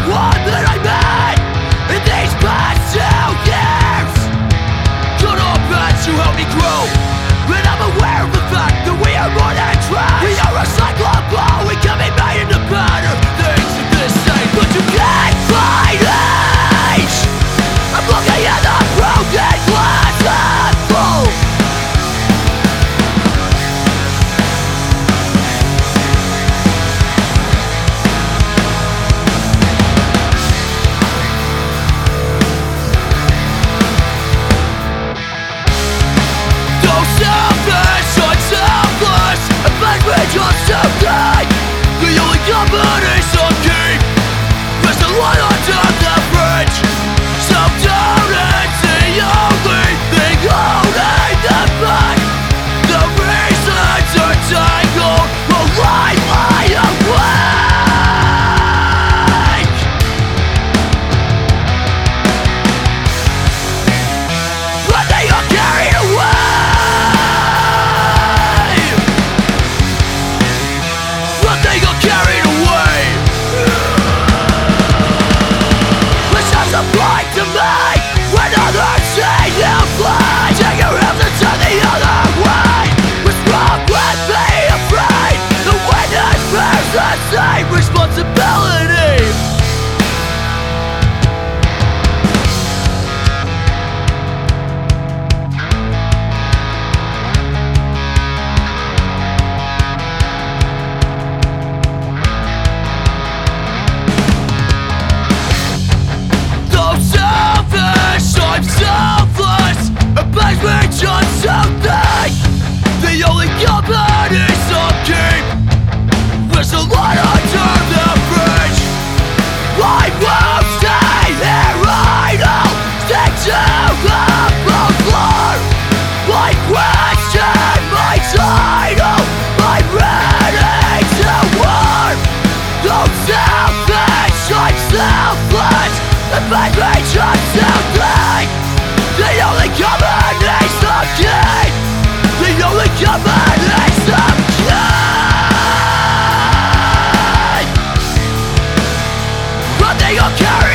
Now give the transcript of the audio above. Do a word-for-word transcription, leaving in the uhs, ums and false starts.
one that I made in these past two years. Good or bad, you help me grow, and I'm aware of the fact that we are more than trash. We are recyclable, we can be made into better things in this state, but you can't find age. I'm looking at the broken glass half full. Just to die, the only company's on keep. There's the light on top the fridge. Self-doubt is the only thing holding them back. The reasons are tangled will lie, lie awake. But they are carried away. They got carried away. Which has applied to me when others see you fly. Take your hands and turn the other way. What's wrong with being afraid? The witness bears the same responsibility. I'm selfless, it makes me just so think. The only company's on keep. There's a lot under the bridge. I won't stay here idle. Stick to the floor. I question my title. I'm ready to war. Don't selfish, I'm selfless. It makes me just so think. The only company's the key. The only company's the key. But they all carry